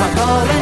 Call an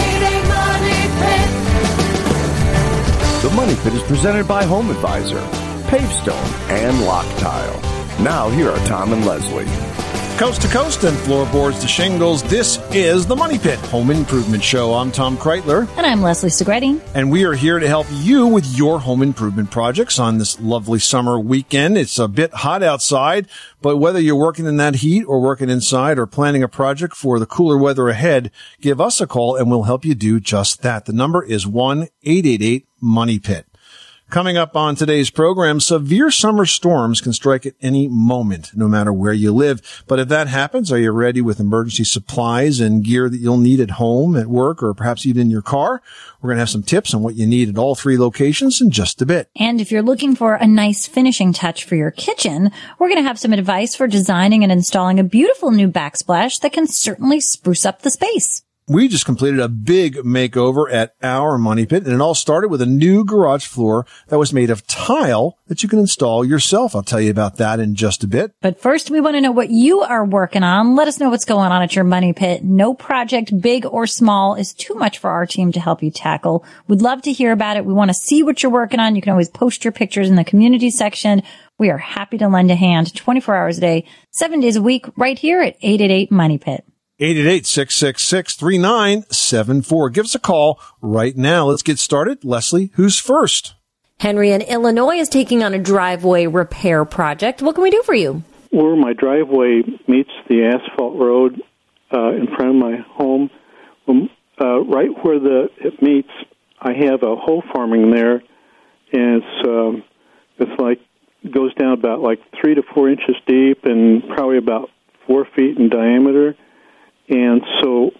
888-MONEY-PIT. The Money Pit is presented by Home Advisor, Pavestone, and Loctile. Now, here are Tom and Leslie. Coast to coast and floorboards to shingles, this is the Money Pit Home Improvement Show. I'm Tom Kreitler. And I'm Leslie Segretti. And we are here to help you with your home improvement projects on this lovely summer weekend. It's a bit hot outside, but whether you're working in that heat or working inside or planning a project for the cooler weather ahead, give us a call and we'll help you do just that. The number is 1-888-MONEY-PIT. Coming up on today's program, severe summer storms can strike at any moment, no matter where you live. But if that happens, are you ready with emergency supplies and gear that you'll need at home, at work, or perhaps even in your car? We're going to have some tips on what you need at all three locations in just a bit. And if you're looking for a nice finishing touch for your kitchen, we're going to have some advice for designing and installing a beautiful new backsplash that can certainly spruce up the space. We just completed a big makeover at our Money Pit, and it all started with a new garage floor that was made of tile that you can install yourself. I'll tell you about that in just a bit. But first, we want to know what you are working on. Let us know what's going on at your Money Pit. No project, big or small, is too much for our team to help you tackle. We'd love to hear about it. We want to see what you're working on. You can always post your pictures in the community section. We are happy to lend a hand 24 hours a day, 7 days a week, right here at 888-MONEY-PIT. 888-666-3974. Give us a call right now. Let's get started. Leslie, who's first? Henry in Illinois is taking on a driveway repair project. What can we do for you? Where my driveway meets the asphalt road in front of my home, right where it meets, I have a hole forming there, and it's like goes down about like 3 to 4 inches deep and probably about 4 feet in diameter. And so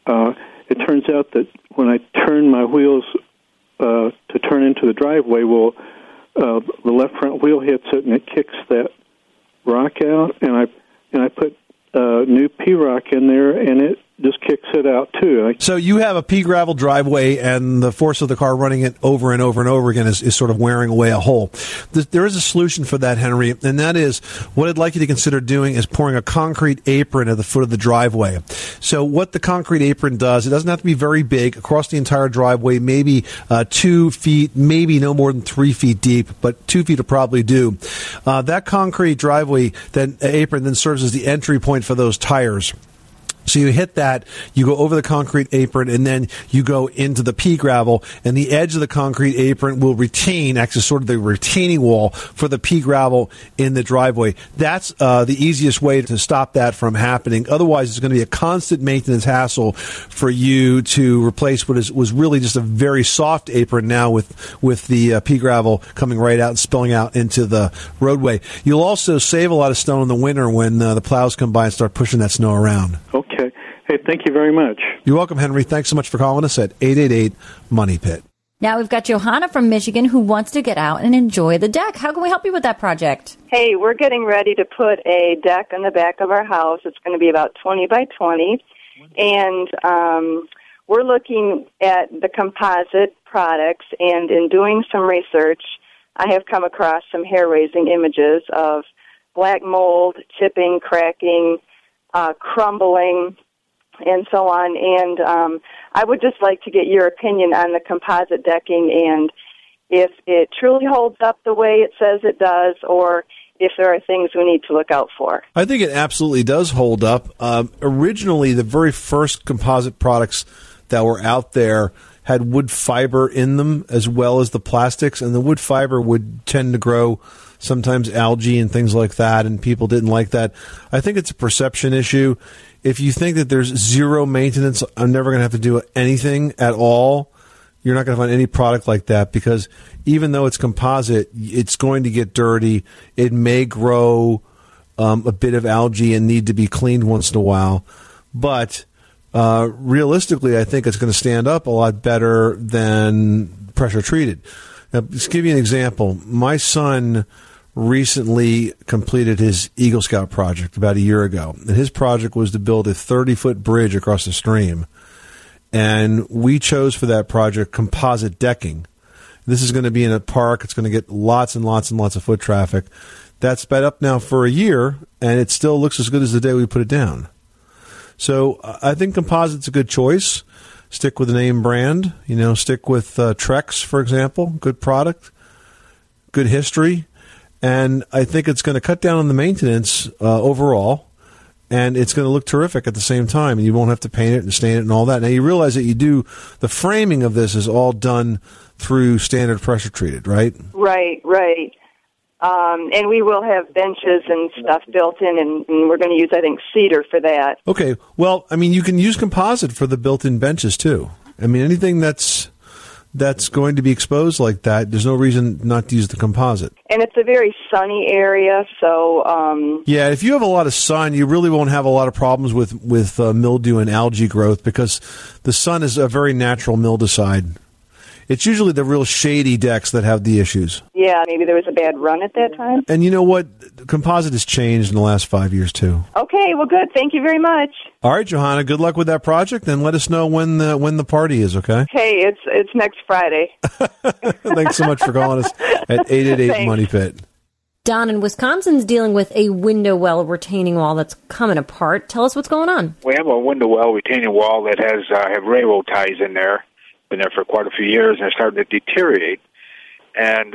it turns out that when I turn my wheels to turn into the driveway, the left front wheel hits it and it kicks that rock out. And I put new pea rock in there, and it just kicks it out too. So you have a pea gravel driveway, and the force of the car running it over and over and over again is sort of wearing away a hole. There is a solution for that, Henry, and that is what I'd like you to consider doing is pouring a concrete apron at the foot of the driveway. So what the concrete apron does, it doesn't have to be very big, across the entire driveway, maybe 2 feet, maybe no more than 3 feet deep, but 2 feet will probably do. That concrete driveway, that apron then serves as the entry point for those tires. So you hit that, you go over the concrete apron, and then you go into the pea gravel, and the edge of the concrete apron will act as sort of the retaining wall for the pea gravel in the driveway. That's the easiest way to stop that from happening. Otherwise, it's going to be a constant maintenance hassle for you to replace what was really just a very soft apron now with the pea gravel coming right out and spilling out into the roadway. You'll also save a lot of snow in the winter when the plows come by and start pushing that snow around. Okay. Hey, thank you very much. You're welcome, Henry. Thanks so much for calling us at 888-MONEY-PIT. Now we've got Johanna from Michigan who wants to get out and enjoy the deck. How can we help you with that project? Hey, we're getting ready to put a deck on the back of our house. It's going to be about 20 by 20. And we're looking at the composite products. And in doing some research, I have come across some hair-raising images of black mold, chipping, cracking, crumbling, and so on. And I would just like to get your opinion on the composite decking and if it truly holds up the way it says it does, or if there are things we need to look out for. I think it absolutely does hold up. Originally, the very first composite products that were out there had wood fiber in them as well as the plastics, and the wood fiber would tend to grow sometimes algae and things like that, and people didn't like that. I think it's a perception issue. If you think that there's zero maintenance, I'm never going to have to do anything at all, you're not going to find any product like that, because even though it's composite, it's going to get dirty. It may grow a bit of algae and need to be cleaned once in a while. But realistically, I think it's going to stand up a lot better than pressure treated. Now, just give you an example. My son recently completed his Eagle Scout project about a year ago. And his project was to build a 30-foot bridge across the stream. And we chose for that project composite decking. This is going to be in a park. It's going to get lots and lots and lots of foot traffic. That's been up now for a year, and it still looks as good as the day we put it down. So I think composite's a good choice. Stick with the name brand. Stick with Trex, for example. Good product, good history. And I think it's going to cut down on the maintenance overall. And it's going to look terrific at the same time. And you won't have to paint it and stain it and all that. Now, you realize that the framing of this is all done through standard pressure treated, right? Right. And we will have benches and stuff built in, and we're going to use, I think, cedar for that. Okay. Well, you can use composite for the built-in benches, too. Anything that's going to be exposed like that, there's no reason not to use the composite. And it's a very sunny area, so... Yeah, if you have a lot of sun, you really won't have a lot of problems with mildew and algae growth, because the sun is a very natural mildewcide. It's usually the real shady decks that have the issues. Yeah, maybe there was a bad run at that time. And you know what? Composite has changed in the last 5 years, too. Okay, well, good. Thank you very much. All right, Johanna, good luck with that project, and let us know when the party is, okay? Hey, it's next Friday. Thanks so much for calling us at 888-MONEY-PIT. Don in Wisconsin's dealing with a window well retaining wall that's coming apart. Tell us what's going on. We have a window well retaining wall that has have railroad ties in there. Been there for quite a few years, and it's starting to deteriorate. And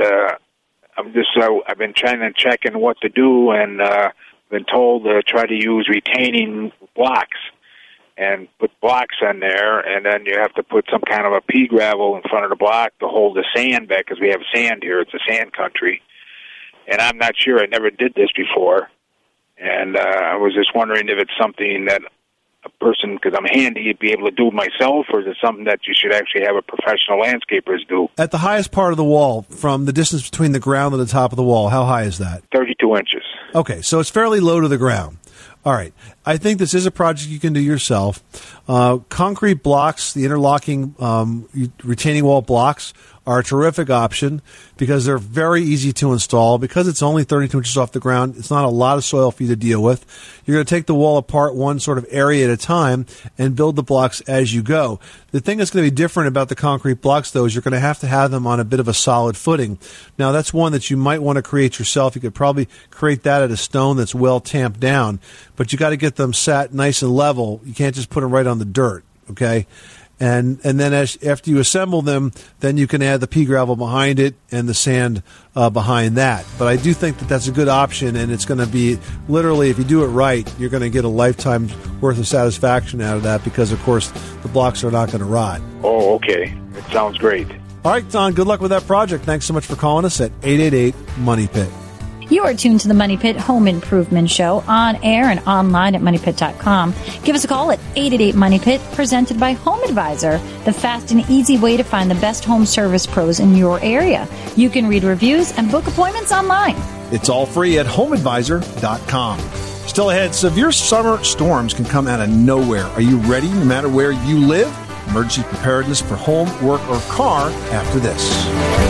I've been trying to check in what to do, and been told to try to use retaining blocks and put blocks on there, and then you have to put some kind of a pea gravel in front of the block to hold the sand back, because we have sand here. It's a sand country. And I'm not sure. I never did this before. And I was just wondering if it's something that a person, because I'm handy, be able to do myself, or is it something that you should actually have a professional landscapers do? At the highest part of the wall, from the distance between the ground and the top of the wall, how high is that? 32 inches. Okay, so it's fairly low to the ground. All right. I think this is a project you can do yourself. Concrete blocks, the interlocking retaining wall blocks, are a terrific option because they're very easy to install. Because it's only 32 inches off the ground, it's not a lot of soil for you to deal with. You're going to take the wall apart one sort of area at a time and build the blocks as you go. The thing that's going to be different about the concrete blocks, though, is you're going to have them on a bit of a solid footing. Now, that's one that you might want to create yourself. You could probably create that at a stone that's well tamped down, but you got to get them sat nice and level. You can't just put them right on the dirt, okay? And then after you assemble them, then you can add the pea gravel behind it and the sand behind that. But I do think that that's a good option, and it's going to be literally, if you do it right, you're going to get a lifetime's worth of satisfaction out of that because, of course, the blocks are not going to rot. Oh, okay. It sounds great. All right, Don, good luck with that project. Thanks so much for calling us at 888-MONEY-PIT. You are tuned to the Money Pit Home Improvement Show on air and online at MoneyPit.com. Give us a call at 888-MONEY-PIT, presented by Home Advisor, the fast and easy way to find the best home service pros in your area. You can read reviews and book appointments online. It's all free at HomeAdvisor.com. Still ahead, severe summer storms can come out of nowhere. Are you ready no matter where you live? Emergency preparedness for home, work, or car after this.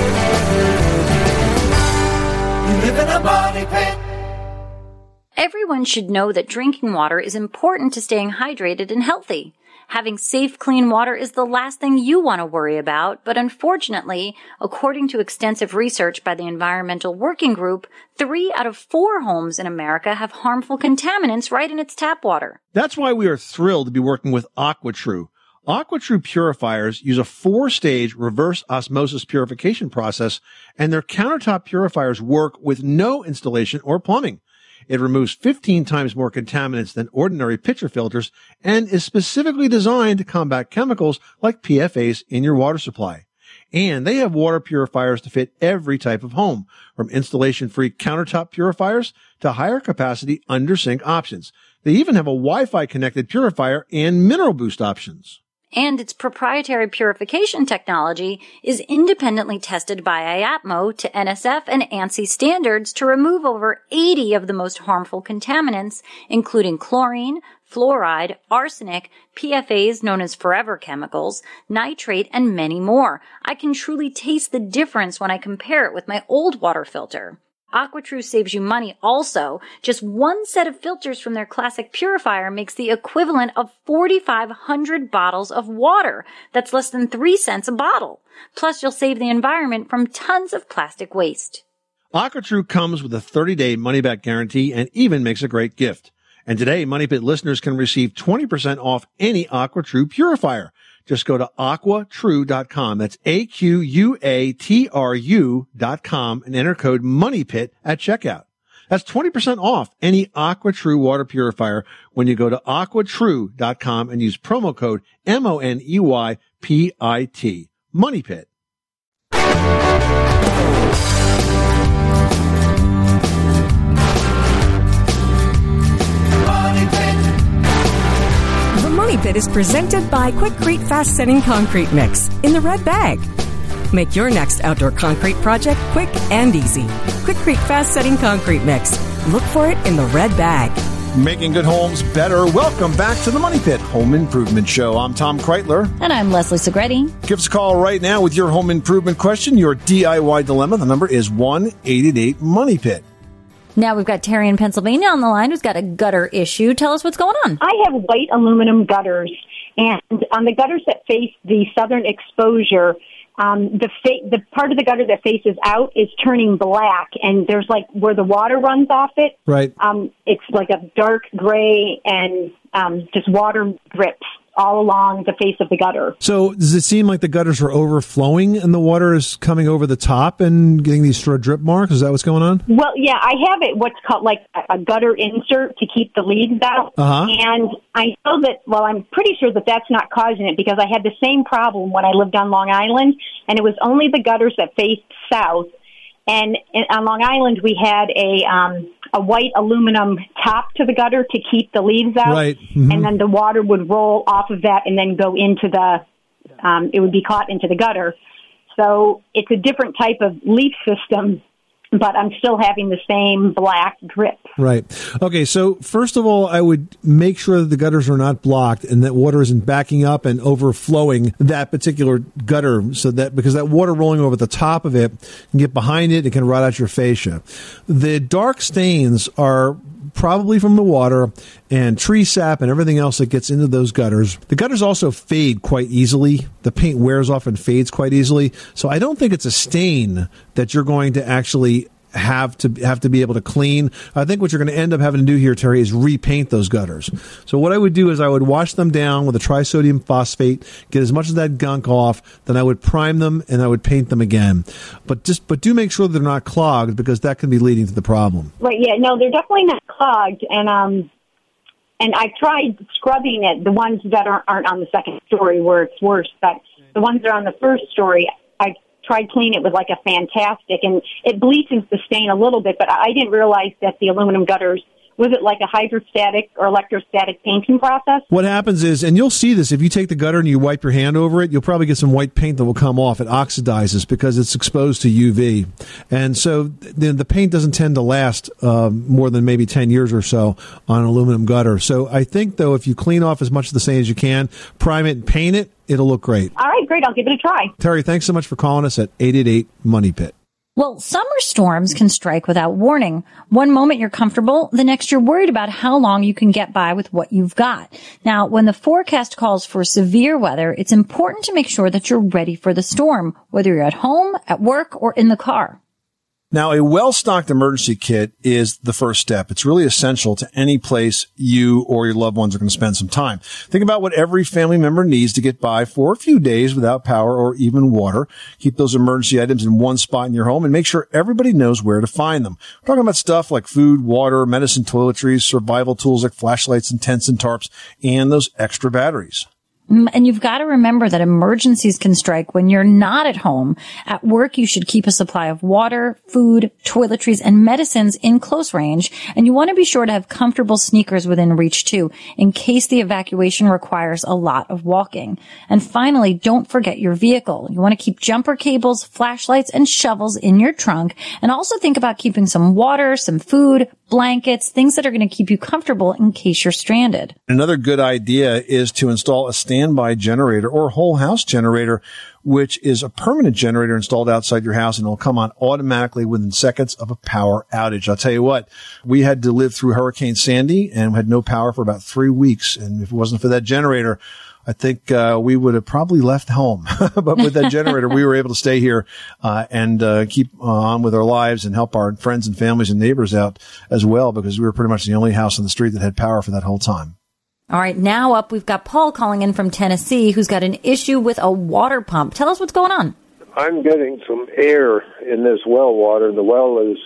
Live in a money pit. Everyone should know that drinking water is important to staying hydrated and healthy. Having safe, clean water is the last thing you want to worry about, but unfortunately, according to extensive research by the Environmental Working Group, 3 out of 4 homes in America have harmful contaminants right in its tap water. That's why we are thrilled to be working with AquaTrue. AquaTrue purifiers use a 4-stage reverse osmosis purification process, and their countertop purifiers work with no installation or plumbing. It removes 15 times more contaminants than ordinary pitcher filters and is specifically designed to combat chemicals like PFAS in your water supply. And they have water purifiers to fit every type of home, from installation-free countertop purifiers to higher capacity under-sink options. They even have a Wi-Fi connected purifier and mineral boost options. And its proprietary purification technology is independently tested by IAPMO to NSF and ANSI standards to remove over 80 of the most harmful contaminants, including chlorine, fluoride, arsenic, PFAS known as forever chemicals, nitrate, and many more. I can truly taste the difference when I compare it with my old water filter. AquaTrue saves you money also. Just one set of filters from their classic purifier makes the equivalent of 4,500 bottles of water. That's less than 3 cents a bottle. Plus, you'll save the environment from tons of plastic waste. AquaTrue comes with a 30-day money-back guarantee and even makes a great gift. And today, Money Pit listeners can receive 20% off any AquaTrue purifier. Just go to AquaTrue.com. That's AQUATRU.com and enter code MONEYPIT at checkout. That's 20% off any AquaTrue water purifier when you go to AquaTrue.com and use promo code MONEYPIT. Money Pit. The Money Pit is presented by Quikrete Fast Setting Concrete Mix in the red bag. Make your next outdoor concrete project quick and easy. Quikrete Fast Setting Concrete Mix. Look for it in the red bag. Making good homes better. Welcome back to the Money Pit Home Improvement Show. I'm Tom Kreitler. And I'm Leslie Segretti. Give us a call right now with your home improvement question, your DIY dilemma. The number is 1-888-MONEYPIT. Now we've got Terry in Pennsylvania on the line who's got a gutter issue. Tell us what's going on. I have white aluminum gutters, and on the gutters that face the southern exposure, the part of the gutter that faces out is turning black, and there's like where the water runs off it. Right. It's like a dark gray, and just water drips all along the face of the gutter. So does it seem like the gutters are overflowing and the water is coming over the top and getting these sort of drip marks? Is that what's going on? Well, yeah, I have it what's called like a gutter insert to keep the leads out. Uh-huh. And I know that, well, I'm pretty sure that that's not causing it because I had the same problem when I lived on Long Island, and it was only the gutters that faced south. And on Long Island, we had a white aluminum top to the gutter to keep the leaves out. Right. Mm-hmm. And then the water would roll off of that and then go into it would be caught into the gutter. So it's a different type of leaf system, but I'm still having the same black drip. Right. Okay, so first of all, I would make sure that the gutters are not blocked and that water isn't backing up and overflowing that particular gutter, so that because that water rolling over the top of it can get behind it, it can rot out your fascia. The dark stains are probably from the water and tree sap and everything else that gets into those gutters. The gutters also fade quite easily. The paint wears off and fades quite easily. So I don't think it's a stain that you're going to actually have to be able to clean. I think what you're going to end up having to do here, Terry, is repaint those gutters. So what I would do is I would wash them down with a trisodium phosphate, get as much of that gunk off, then I would prime them and I would paint them again. But do make sure they're not clogged because that can be leading to the problem. Right, yeah, no, they're definitely not clogged, and I've tried scrubbing it, the ones that aren't on the second story where it's worse, but the ones that are on the first story, I tried cleaning it with like a Fantastic, and it bleaches the stain a little bit, but I didn't realize that the aluminum gutters, was it like a hydrostatic or electrostatic painting process? What happens is, and you'll see this, if you take the gutter and you wipe your hand over it, you'll probably get some white paint that will come off. It oxidizes because it's exposed to UV. And so the paint doesn't tend to last more than maybe 10 years or so on an aluminum gutter. So I think, though, if you clean off as much of the stain as you can, prime it and paint it, it'll look great. All right, great. I'll give it a try. Terry, thanks so much for calling us at 888-MONEYPIT. Well, summer storms can strike without warning. One moment you're comfortable, the next you're worried about how long you can get by with what you've got. Now, when the forecast calls for severe weather, it's important to make sure that you're ready for the storm, whether you're at home, at work, or in the car. Now, a well-stocked emergency kit is the first step. It's really essential to any place you or your loved ones are going to spend some time. Think about what every family member needs to get by for a few days without power or even water. Keep those emergency items in one spot in your home and make sure everybody knows where to find them. We're talking about stuff like food, water, medicine, toiletries, survival tools like flashlights and tents and tarps, and those extra batteries. And you've got to remember that emergencies can strike when you're not at home. At work, you should keep a supply of water, food, toiletries, and medicines in close range. And you want to be sure to have comfortable sneakers within reach, too, in case the evacuation requires a lot of walking. And finally, don't forget your vehicle. You want to keep jumper cables, flashlights, and shovels in your trunk. And also think about keeping some water, some food, blankets, things that are going to keep you comfortable in case you're stranded. Another good idea is to install a standby generator or whole house generator, which is a permanent generator installed outside your house, and it'll come on automatically within seconds of a power outage. I'll tell you what, we had to live through Hurricane Sandy and had no power for about 3 weeks. And if it wasn't for that generator, I think we would have probably left home. But with that generator, we were able to stay here and keep on with our lives and help our friends and families and neighbors out as well, because we were pretty much the only house on the street that had power for that whole time. All right, now up, we've got Paul calling in from Tennessee, who's got an issue with a water pump. Tell us what's going on. I'm getting some air in this well water. The well is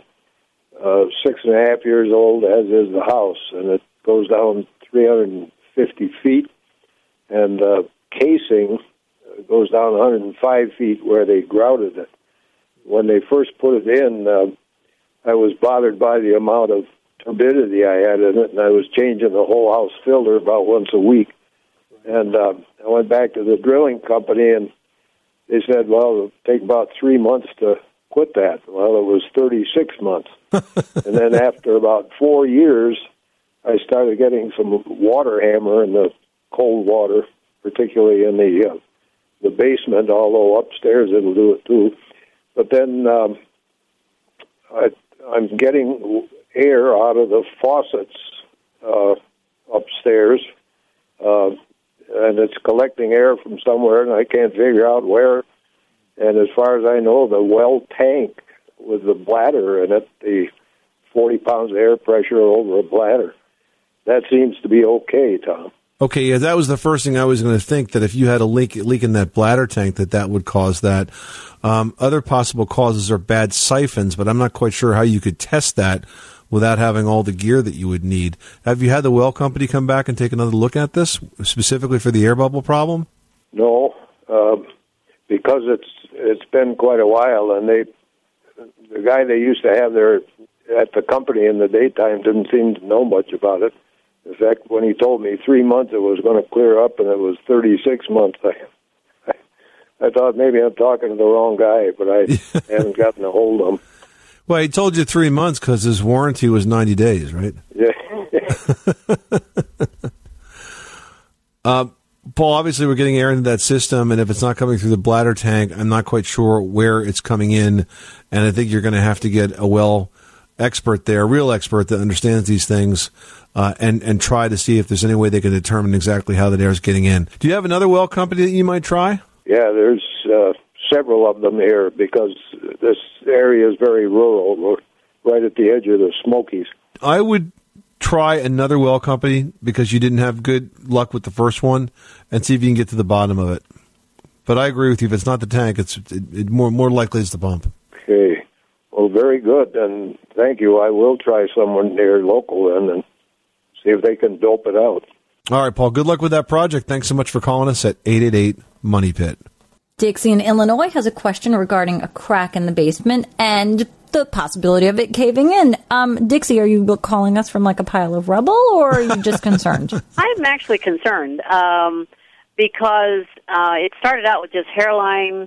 6.5 years old, as is the house, and it goes down 350 feet, and casing goes down 105 feet where they grouted it. When they first put it in, I was bothered by the amount of turbidity I had in it, and I was changing the whole house filter about once a week. And I went back to the drilling company, and they said, well, it'll take about 3 months to quit that. Well, it was 36 months. And then after about 4 years, I started getting some water hammer in the cold water, particularly in the basement, although upstairs it'll do it too. But then I'm getting air out of the faucets upstairs, and it's collecting air from somewhere, and I can't figure out where. And as far as I know, the well tank with the bladder in it, the 40 pounds of air pressure over a bladder, that seems to be okay, Tom. Okay, yeah, that was the first thing I was going to think, that if you had a leak in that bladder tank, that would cause that. Other possible causes are bad siphons, but I'm not quite sure how you could test that without having all the gear that you would need. Have you had the well company come back and take another look at this, specifically for the air bubble problem? No, because it's been quite a while, and the guy they used to have there at the company in the daytime didn't seem to know much about it. In fact, when he told me 3 months it was going to clear up, and it was 36 months, I thought maybe I'm talking to the wrong guy, but I haven't gotten a hold of him. Well, he told you 3 months because his warranty was 90 days, right? Yeah. Paul, obviously we're getting air into that system, and if it's not coming through the bladder tank, I'm not quite sure where it's coming in, and I think you're going to have to get a well expert there, a real expert that understands these things, and try to see if there's any way they can determine exactly how that air is getting in. Do you have another well company that you might try? Yeah, there's several of them here because this area is very rural. We're right at the edge of the Smokies. I would try another well company because you didn't have good luck with the first one, and see if you can get to the bottom of it. But I agree with you. If it's not the tank, it's more likely it's the pump. Okay. Well, very good, and thank you. I will try someone near local then and see if they can dope it out. All right, Paul, good luck with that project. Thanks so much for calling us at 888-MONEY-PIT. Dixie in Illinois has a question regarding a crack in the basement and the possibility of it caving in. Dixie, are you calling us from like a pile of rubble, or are you just concerned? I'm actually concerned because it started out with just hairline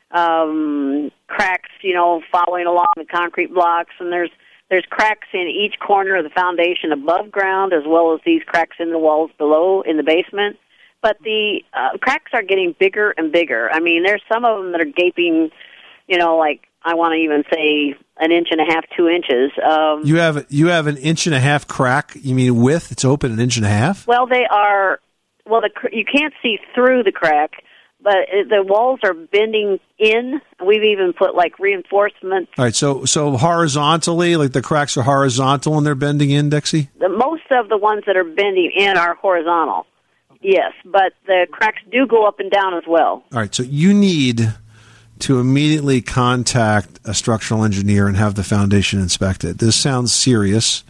cracks, following along the concrete blocks, and there's cracks in each corner of the foundation above ground, as well as these cracks in the walls below in the basement. But the cracks are getting bigger and bigger. I mean, there's some of them that are gaping, like I want to even say 1.5 inches, 2 inches. You have 1.5 inches crack. You mean width? It's open 1.5 inches? Well, they are. Well, you can't see through the crack, but the walls are bending in. We've even put like reinforcement. All right, so horizontally, like the cracks are horizontal and they're bending in, Dixie? Most of the ones that are bending in are horizontal. Yes, but the cracks do go up and down as well. All right, so you need to immediately contact a structural engineer and have the foundation inspected. This sounds serious.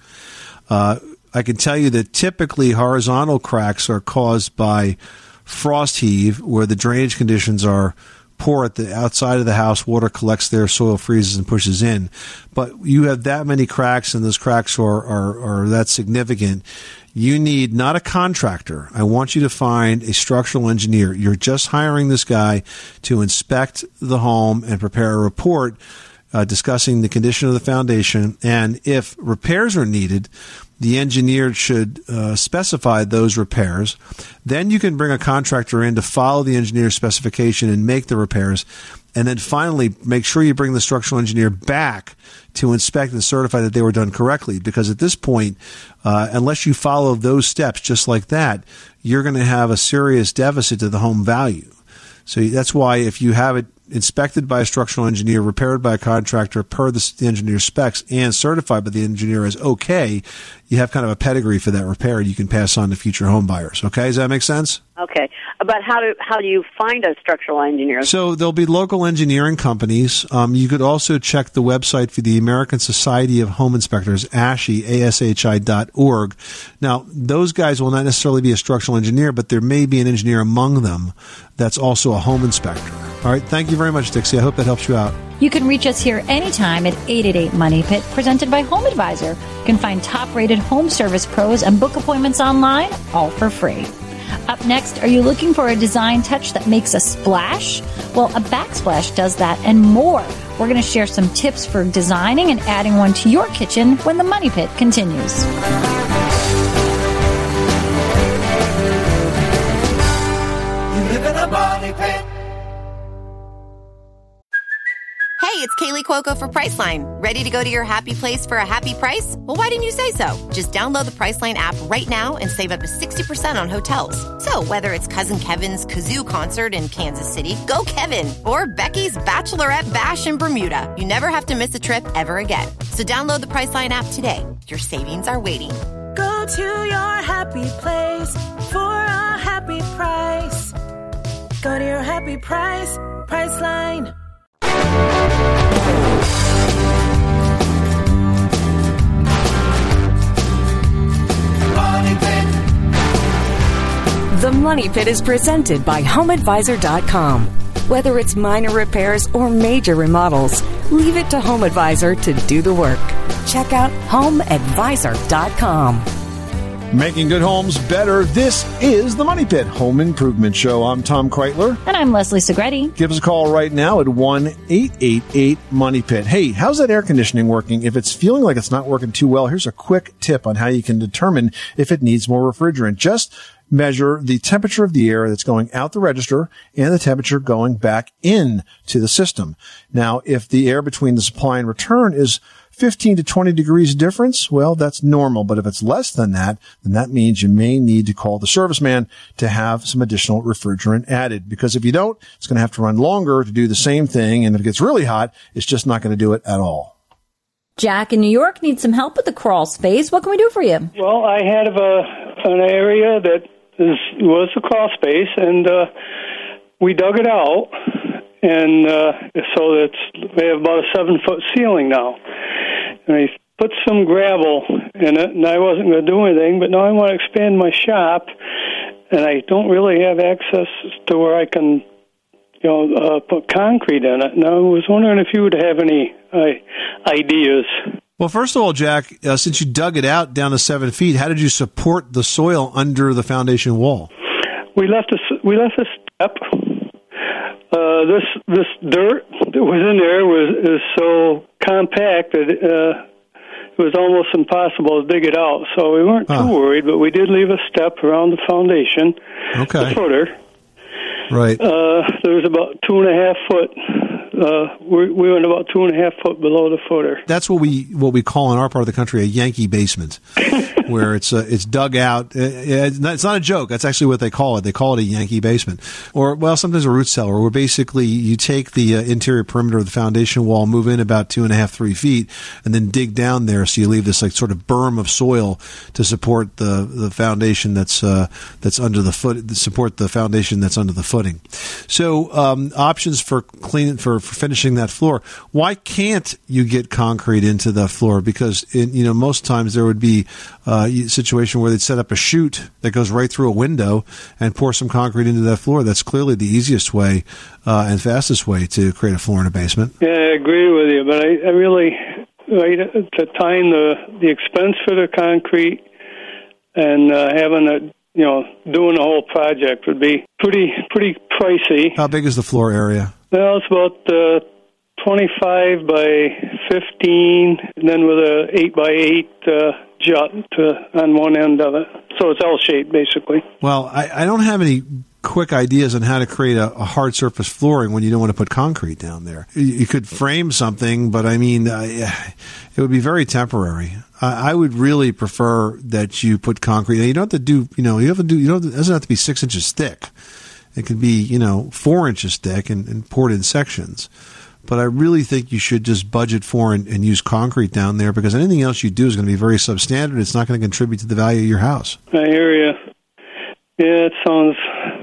I can tell you that typically horizontal cracks are caused by frost heave, where the drainage conditions are poor at the outside of the house. Water collects there, soil freezes and pushes in. But you have that many cracks, and those cracks are that significant. You need not a contractor. I want you to find a structural engineer. You're just hiring this guy to inspect the home and prepare a report discussing the condition of the foundation. And if repairs are needed, the engineer should specify those repairs. Then you can bring a contractor in to follow the engineer's specification and make the repairs. And then finally, make sure you bring the structural engineer back to inspect and certify that they were done correctly. Because at this point, unless you follow those steps just like that, you're going to have a serious deficit to the home value. So that's why if you have it inspected by a structural engineer, repaired by a contractor per the engineer's specs, and certified by the engineer as okay, you have kind of a pedigree for that repair you can pass on to future home buyers. Okay, does that make sense? Okay, but how do you find a structural engineer? So there'll be local engineering companies. You could also check the website for the American Society of Home Inspectors, ASHI, ASHI.org. Now, those guys will not necessarily be a structural engineer, but there may be an engineer among them that's also a home inspector. All right, thank you very much, Dixie. I hope that helps you out. You can reach us here anytime at 888 Money Pit, presented by Home Advisor. You can find top-rated home service pros and book appointments online, all for free. Up next, are you looking for a design touch that makes a splash? Well, a backsplash does that and more. We're going to share some tips for designing and adding one to your kitchen when the Money Pit continues. You live in a money pit. Hey, it's Kaylee Cuoco for Priceline. Ready to go to your happy place for a happy price? Well, why didn't you say so? Just download the Priceline app right now and save up to 60% on hotels. So whether it's Cousin Kevin's Kazoo Concert in Kansas City, go Kevin, or Becky's Bachelorette Bash in Bermuda, you never have to miss a trip ever again. So download the Priceline app today. Your savings are waiting. Go to your happy place for a happy price. Go to your happy price, Priceline. The Money Pit is presented by HomeAdvisor.com. Whether it's minor repairs or major remodels, leave it to Home Advisor to do the work. Check out HomeAdvisor.com. Making good homes better. This is the Money Pit Home Improvement Show. I'm Tom Kreitler. And I'm Leslie Segretti. Give us a call right now at 1-888-MONEY-PIT. Hey, how's that air conditioning working? If it's feeling like it's not working too well, here's a quick tip on how you can determine if it needs more refrigerant. Just measure the temperature of the air that's going out the register and the temperature going back in to the system. Now, if the air between the supply and return is 15 to 20 degrees difference, well, that's normal. But if it's less than that, then that means you may need to call the serviceman to have some additional refrigerant added. Because if you don't, it's going to have to run longer to do the same thing. And if it gets really hot, it's just not going to do it at all. Jack in New York needs some help with the crawl space. What can we do for you? Well, I had an area that was a crawl space, and we dug it out. And so we have about a 7-foot ceiling now. And I put some gravel in it, and I wasn't going to do anything, but now I want to expand my shop, and I don't really have access to where I can, put concrete in it. And I was wondering if you would have any ideas. Well, first of all, Jack, since you dug it out down to 7 feet, how did you support the soil under the foundation wall? We left a step. This dirt that was in there is so compact that it was almost impossible to dig it out. So we weren't too worried, but we did leave a step around the foundation, the footer. Right. There was about 2.5 foot. We went about 2.5 foot below the footer. That's what we call in our part of the country a Yankee basement, where it's dug out. It's not a joke. That's actually what they call it. They call it a Yankee basement, or sometimes a root cellar, where basically you take the interior perimeter of the foundation wall, move in about 2.5-3 feet, and then dig down there. So you leave this like sort of berm of soil to support the foundation that's under the foot, support the foundation that's under the footing. So options for cleaning for finishing that floor. Why can't you get concrete into the floor? Because most times there would be a situation where they'd set up a chute that goes right through a window and pour some concrete into that floor. That's clearly the easiest way and fastest way to create a floor in a basement. Yeah, I agree with you, but I really to time the expense for the concrete and having it, doing the whole project would be pretty pricey. How big is the floor area? Well, it's about 25 by 15, and then with a 8x8 jut on one end of it. So it's L-shaped, basically. Well, I don't have any quick ideas on how to create a hard surface flooring when you don't want to put concrete down there. You could frame something, but I mean, it would be very temporary. I would really prefer that you put concrete. You don't have to do, it doesn't have to be 6 inches thick. It could be, 4 inches thick and poured in sections. But I really think you should just budget for and use concrete down there, because anything else you do is going to be very substandard. It's not going to contribute to the value of your house. I hear you. Yeah, it sounds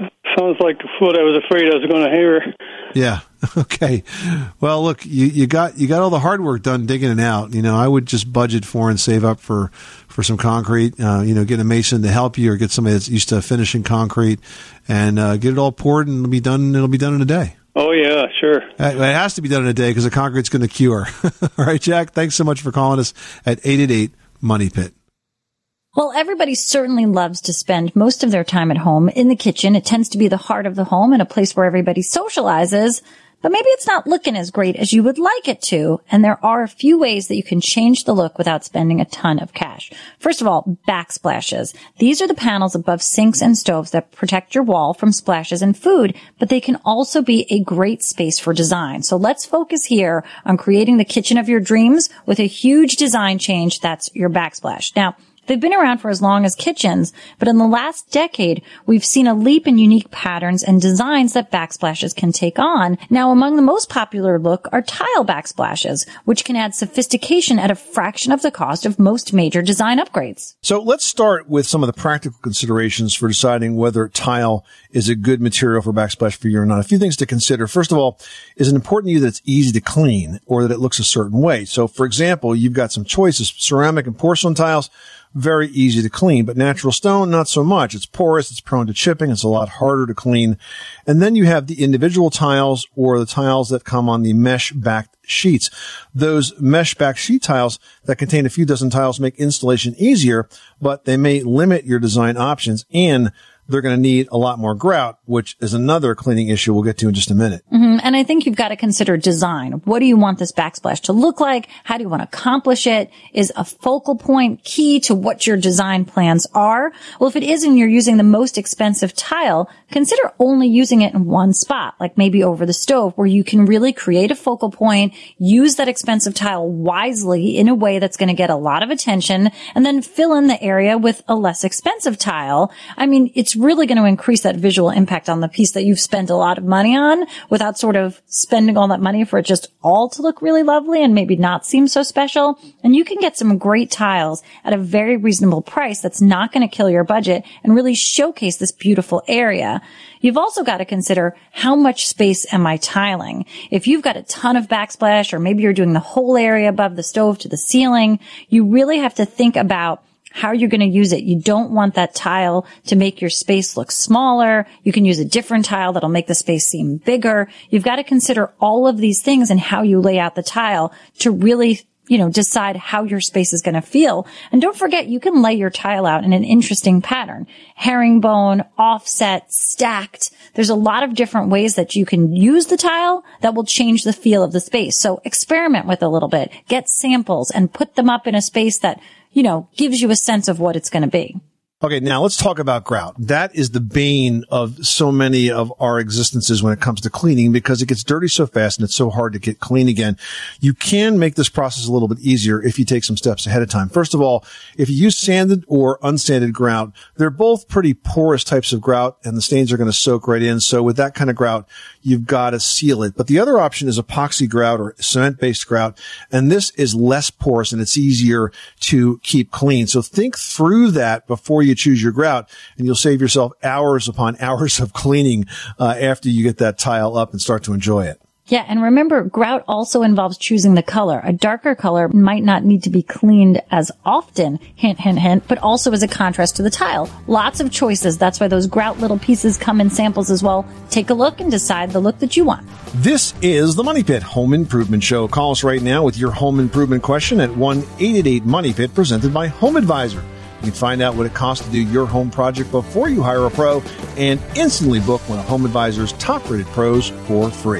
like what I was afraid I was going to hear. Yeah. Okay. Well, look, you got all the hard work done digging it out. I would just budget for and save up for some concrete. Get a mason to help you, or get somebody that's used to finishing concrete, and get it all poured, and it'll be done. It'll be done in a day. Oh yeah, sure. It has to be done in a day because the concrete's going to cure. All right, Jack. Thanks so much for calling us at 888-MONEY-PIT. Well, everybody certainly loves to spend most of their time at home in the kitchen. It tends to be the heart of the home and a place where everybody socializes. But maybe it's not looking as great as you would like it to. And there are a few ways that you can change the look without spending a ton of cash. First of all, backsplashes. These are the panels above sinks and stoves that protect your wall from splashes and food, but they can also be a great space for design. So let's focus here on creating the kitchen of your dreams with a huge design change. That's your backsplash. Now, they've been around for as long as kitchens, but in the last decade, we've seen a leap in unique patterns and designs that backsplashes can take on. Now, among the most popular look are tile backsplashes, which can add sophistication at a fraction of the cost of most major design upgrades. So let's start with some of the practical considerations for deciding whether tile is a good material for backsplash for you or not. A few things to consider. First of all, is it important to you that it's easy to clean or that it looks a certain way? So, for example, you've got some choices. Ceramic and porcelain tiles, very easy to clean, but natural stone, not so much. It's porous, it's prone to chipping, it's a lot harder to clean. And then you have the individual tiles or the tiles that come on the mesh-backed sheets. Those mesh-backed sheet tiles that contain a few dozen tiles make installation easier, but they may limit your design options, and they're going to need a lot more grout, which is another cleaning issue we'll get to in just a minute. Mm-hmm. And I think you've got to consider design. What do you want this backsplash to look like? How do you want to accomplish it? Is a focal point key to what your design plans are? Well, if it is and you're using the most expensive tile, consider only using it in one spot, like maybe over the stove, where you can really create a focal point, use that expensive tile wisely in a way that's going to get a lot of attention, and then fill in the area with a less expensive tile. I mean, it's really going to increase that visual impact on the piece that you've spent a lot of money on without sort of spending all that money for it just all to look really lovely and maybe not seem so special. And you can get some great tiles at a very reasonable price that's not going to kill your budget and really showcase this beautiful area. You've also got to consider, how much space am I tiling? If you've got a ton of backsplash, or maybe you're doing the whole area above the stove to the ceiling, you really have to think about how you're going to use it. You don't want that tile to make your space look smaller. You can use a different tile that'll make the space seem bigger. You've got to consider all of these things and how you lay out the tile to really, decide how your space is going to feel. And don't forget, you can lay your tile out in an interesting pattern. Herringbone, offset, stacked. There's a lot of different ways that you can use the tile that will change the feel of the space. So experiment with a little bit. Get samples and put them up in a space that gives you a sense of what it's going to be. Okay, now let's talk about grout. That is the bane of so many of our existences when it comes to cleaning, because it gets dirty so fast and it's so hard to get clean again. You can make this process a little bit easier if you take some steps ahead of time. First of all, if you use sanded or unsanded grout, they're both pretty porous types of grout, and the stains are going to soak right in. So with that kind of grout, you've got to seal it. But the other option is epoxy grout or cement-based grout, and this is less porous and it's easier to keep clean. So think through that before you choose your grout, and you'll save yourself hours upon hours of cleaning after you get that tile up and start to enjoy it. Yeah, and remember, grout also involves choosing the color. A darker color might not need to be cleaned as often, hint, hint, hint, but also as a contrast to the tile. Lots of choices. That's why those grout little pieces come in samples as well. Take a look and decide the look that you want. This is the Money Pit Home Improvement Show. Call us right now with your home improvement question at 1-888-MONEY-PIT, presented by Home Advisor. You can find out what it costs to do your home project before you hire a pro, and instantly book one of Home Advisor's top-rated pros for free.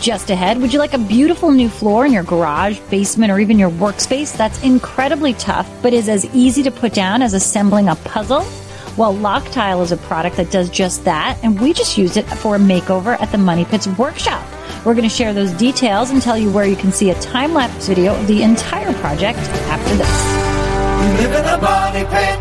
Just ahead, would you like a beautiful new floor in your garage, basement, or even your workspace that's incredibly tough but is as easy to put down as assembling a puzzle? Well, Loctile is a product that does just that, and we just used it for a makeover at the Money Pits workshop. We're going to share those details and tell you where you can see a time-lapse video of the entire project after this. You live in a Money Pit.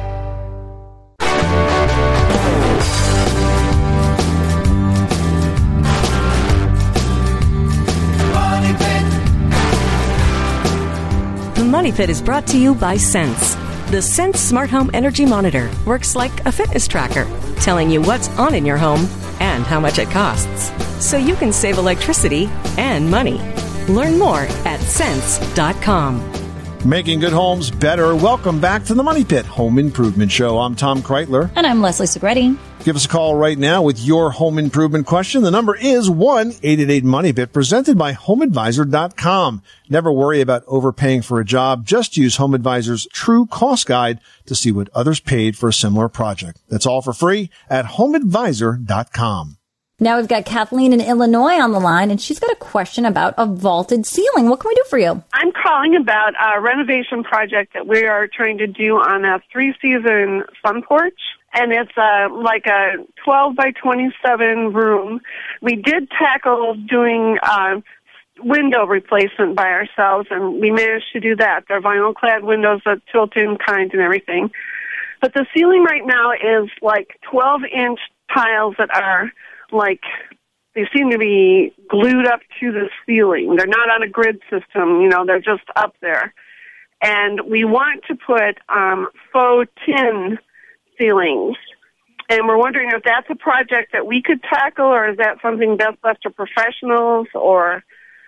The Money Pit is brought to you by Sense. The Sense Smart Home Energy Monitor works like a fitness tracker, telling you what's on in your home and how much it costs, so you can save electricity and money. Learn more at sense.com. Making good homes better. Welcome back to the Money Pit Home Improvement Show. I'm Tom Kreitler. And I'm Leslie Segretti. Give us a call right now with your home improvement question. The number is 1-888-MONEYPIT, presented by HomeAdvisor.com. Never worry about overpaying for a job. Just use HomeAdvisor's True Cost Guide to see what others paid for a similar project. That's all for free at HomeAdvisor.com. Now we've got Kathleen in Illinois on the line, and she's got a question about a vaulted ceiling. What can we do for you? I'm calling about a renovation project that we are trying to do on a 3-season sun porch. And it's like a 12 by 27 room. We did tackle doing window replacement by ourselves, and we managed to do that. They're vinyl-clad windows that tilt-in kind and everything. But the ceiling right now is like 12-inch tiles that are like, they seem to be glued up to the ceiling. They're not on a grid system, you know, they're just up there. And we want to put faux tin ceilings. And we're wondering if that's a project that we could tackle, or is that something best left to professionals, or,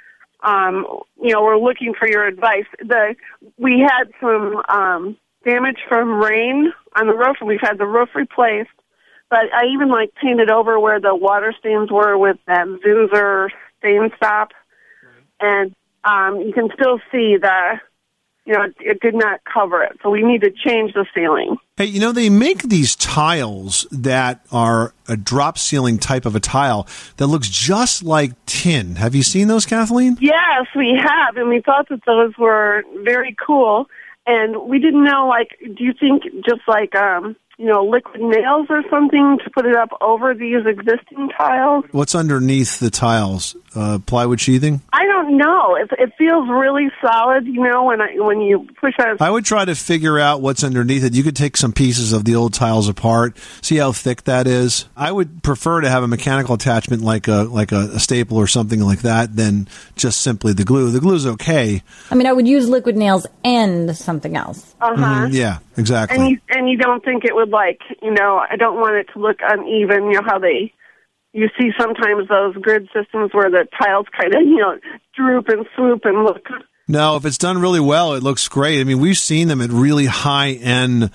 you know, we're looking for your advice. We had some damage from rain on the roof, and we've had the roof replaced. But I even, like, painted over where the water stains were with that Zinsser stain stop. And you can still see it did not cover it. So we need to change the ceiling. Hey, you know, they make these tiles that are a drop ceiling type of a tile that looks just like tin. Have you seen those, Kathleen? Yes, we have. And we thought that those were very cool. And we didn't know, like, do you think just like, liquid nails or something to put it up over these existing tiles? What's underneath the tiles? Plywood sheathing? I don't know. It feels really solid, you know, when you push it. I would try to figure out what's underneath it. You could take some pieces of the old tiles apart, see how thick that is. I would prefer to have a mechanical attachment like a staple or something like that than just simply the glue. The glue's okay. I mean, I would use liquid nails and something else. Yeah, exactly. And you don't think it would, like, you know, I don't want it to look uneven, you know, how you see sometimes those grid systems where the tiles kind of, you know, droop and swoop and look. No, if it's done really well, it looks great. I mean, we've seen them at really high-end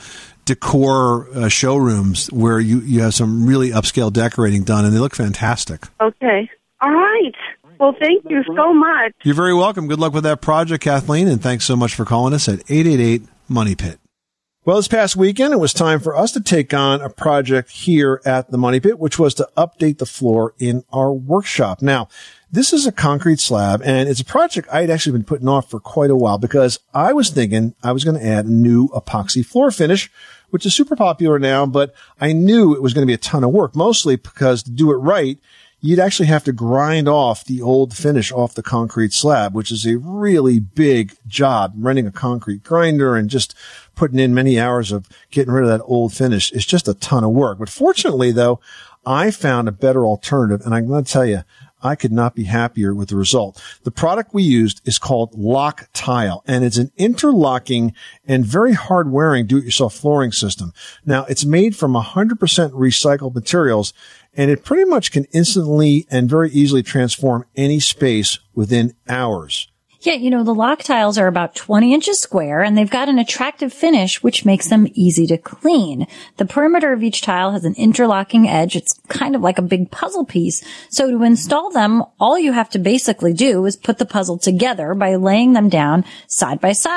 decor showrooms where you have some really upscale decorating done, and they look fantastic. Okay. All right. Well, thank you so much. You're very welcome. Good luck with that project, Kathleen, and thanks so much for calling us at 888-MONEYPIT. Well, this past weekend, it was time for us to take on a project here at the Money Pit, which was to update the floor in our workshop. Now, this is a concrete slab, and it's a project I had actually been putting off for quite a while because I was thinking I was going to add a new epoxy floor finish, which is super popular now, but I knew it was going to be a ton of work, mostly because to do it right, you'd actually have to grind off the old finish off the concrete slab, which is a really big job. Renting a concrete grinder and just putting in many hours of getting rid of that old finish is just a ton of work. But fortunately, though, I found a better alternative, and I'm going to tell you, I could not be happier with the result. The product we used is called Loctile, and it's an interlocking and very hard-wearing do-it-yourself flooring system. Now, it's made from 100% recycled materials, and it pretty much can instantly and very easily transform any space within hours. Yeah, you know, the Loctiles are about 20 inches square, and they've got an attractive finish, which makes them easy to clean. The perimeter of each tile has an interlocking edge. It's kind of like a big puzzle piece. So to install them, all you have to basically do is put the puzzle together by laying them down side by side.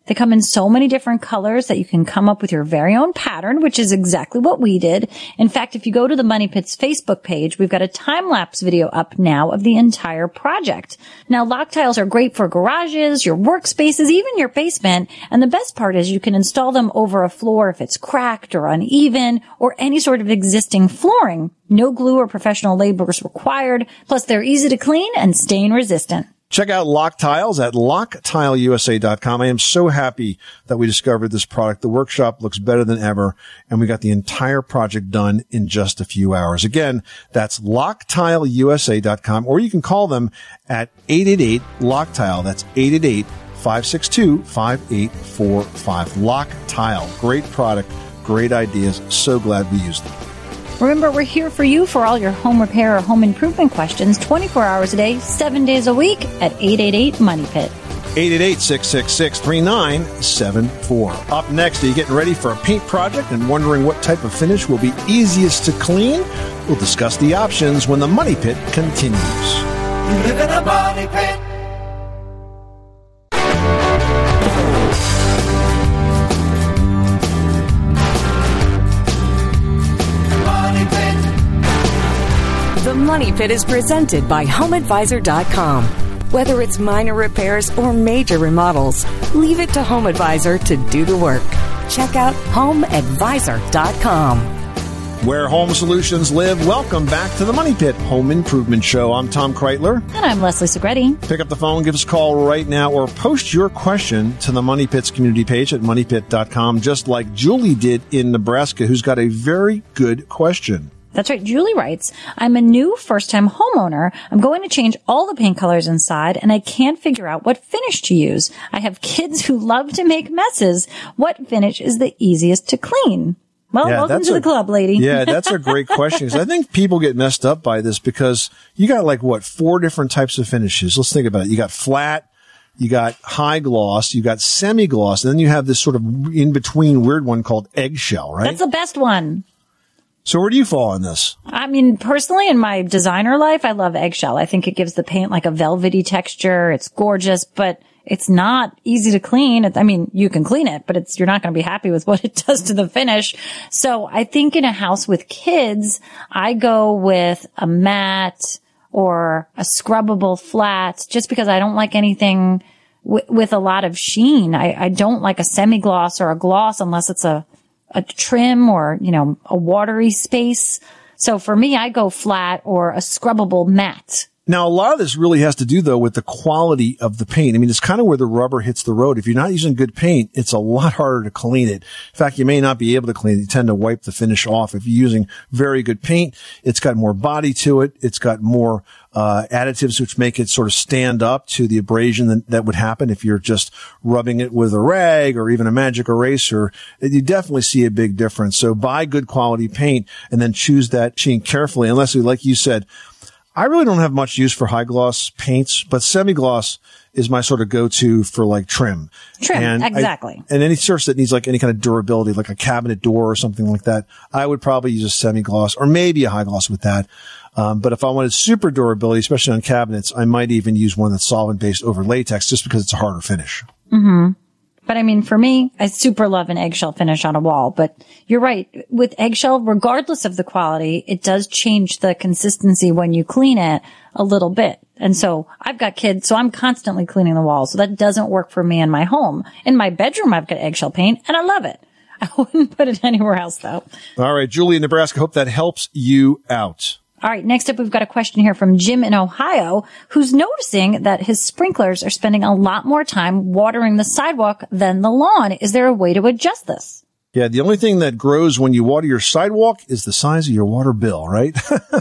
They come in so many different colors that you can come up with your very own pattern, which is exactly what we did. In fact, if you go to the Money Pit's Facebook page, we've got a time-lapse video up now of the entire project. Now, lock tiles are great for garages, your workspaces, even your basement. And the best part is you can install them over a floor if it's cracked or uneven or any sort of existing flooring. No glue or professional labor is required. Plus, they're easy to clean and stain resistant. Check out Lock Tiles at LockTileUSA.com. I am so happy that we discovered this product. The workshop looks better than ever, and we got the entire project done in just a few hours. Again, that's LockTileUSA.com, or you can call them at 888-LOCK-TILE. That's 888-562-5845. Lock Tile. Great product, great ideas. So glad we used them. Remember, we're here for you for all your home repair or home improvement questions 24 hours a day, 7 days a week at 888-MONEY-PIT. 888-666-3974. Up next, are you getting ready for a paint project and wondering what type of finish will be easiest to clean? We'll discuss the options when the Money Pit continues. You live in a money pit. The Money Pit is presented by HomeAdvisor.com. Whether it's minor repairs or major remodels, leave it to HomeAdvisor to do the work. Check out HomeAdvisor.com. Where home solutions live, welcome back to the Money Pit Home Improvement Show. I'm Tom Kreitler. And I'm Leslie Segretti. Pick up the phone, give us a call right now, or post your question to the Money Pit's community page at MoneyPit.com, just like Julie did in Nebraska, who's got a very good question. That's right. Julie writes, I'm a new first-time homeowner. I'm going to change all the paint colors inside, and I can't figure out what finish to use. I have kids who love to make messes. What finish is the easiest to clean? Well, welcome to the club, lady. Yeah, that's a great question. 'Cause I think people get messed up by this because you got 4 different types of finishes. Let's think about it. You got flat, you got high gloss, you got semi-gloss, and then you have this sort of in-between weird one called eggshell, right? That's the best one. So where do you fall on this? I mean, personally, in my designer life, I love eggshell. I think it gives the paint like a velvety texture. It's gorgeous, but it's not easy to clean. I mean, you can clean it, but you're not going to be happy with what it does to the finish. So I think in a house with kids, I go with a matte or a scrubbable flat just because I don't like anything with a lot of sheen. I don't like a semi-gloss or a gloss unless it's a trim or, a watery space. So for me, I go flat or a scrubbable matte. Now, a lot of this really has to do, though, with the quality of the paint. I mean, it's kind of where the rubber hits the road. If you're not using good paint, it's a lot harder to clean it. In fact, you may not be able to clean it. You tend to wipe the finish off. If you're using very good paint, it's got more body to it. It's got more additives which make it sort of stand up to the abrasion that would happen if you're just rubbing it with a rag or even a magic eraser. You definitely see a big difference. So buy good quality paint and then choose that sheen carefully. And Leslie, like you said, I really don't have much use for high gloss paints, but semi-gloss is my sort of go-to for trim. And exactly. And any surface that needs any kind of durability, like a cabinet door or something like that, I would probably use a semi-gloss or maybe a high gloss with that. But if I wanted super durability, especially on cabinets, I might even use one that's solvent-based over latex just because it's a harder finish. Mm-hmm. But I mean, for me, I super love an eggshell finish on a wall. But you're right. With eggshell, regardless of the quality, it does change the consistency when you clean it a little bit. And so I've got kids, so I'm constantly cleaning the walls. So that doesn't work for me in my home. In my bedroom, I've got eggshell paint, and I love it. I wouldn't put it anywhere else, though. All right, Julie in Nebraska, hope that helps you out. All right, next up, we've got a question here from Jim in Ohio, who's noticing that his sprinklers are spending a lot more time watering the sidewalk than the lawn. Is there a way to adjust this? Yeah, the only thing that grows when you water your sidewalk is the size of your water bill, right?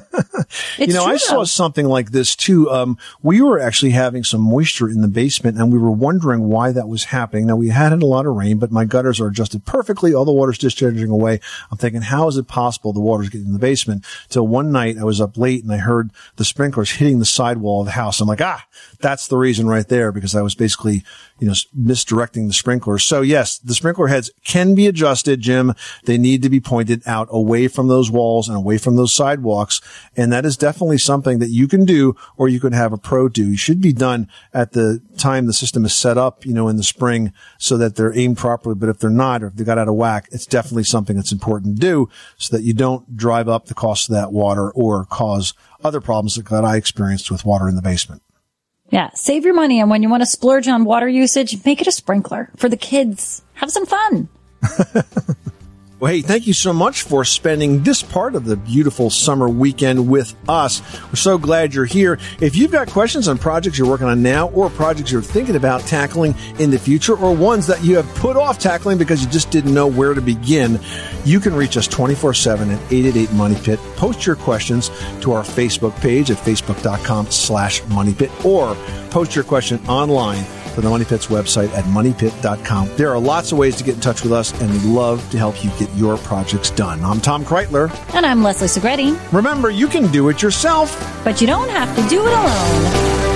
It's true, I saw something like this too. We were actually having some moisture in the basement and we were wondering why that was happening. Now we hadn't a lot of rain, but my gutters are adjusted perfectly. All the water's discharging away. I'm thinking, how is it possible the water's getting in the basement? Till one night I was up late and I heard the sprinklers hitting the sidewall of the house. I'm like, that's the reason right there, because I was basically, misdirecting the sprinklers. So yes, the sprinkler heads can be adjusted. did, Jim. They need to be pointed out away from those walls and away from those sidewalks. And that is definitely something that you can do, or you can have a pro do. You should be done at the time the system is set up, in the spring, so that they're aimed properly. But if they're not, or if they got out of whack, it's definitely something that's important to do so that you don't drive up the cost of that water or cause other problems that I experienced with water in the basement. Yeah, save your money, and when you want to splurge on water usage, make it a sprinkler for the kids. Have some fun. Well, hey, thank you so much for spending this part of the beautiful summer weekend with us. We're so glad you're here. If you've got questions on projects you're working on now, or projects you're thinking about tackling in the future, or ones that you have put off tackling because you just didn't know where to begin, you can reach us 24/7 at 888-MONEY-PIT. Post your questions to our Facebook page at facebook.com/MoneyPit, or post your question online for the Money Pit's website at moneypit.com. There are lots of ways to get in touch with us, and we'd love to help you get your projects done. I'm Tom Kreitler. And I'm Leslie Segretti. Remember, you can do it yourself, but you don't have to do it alone.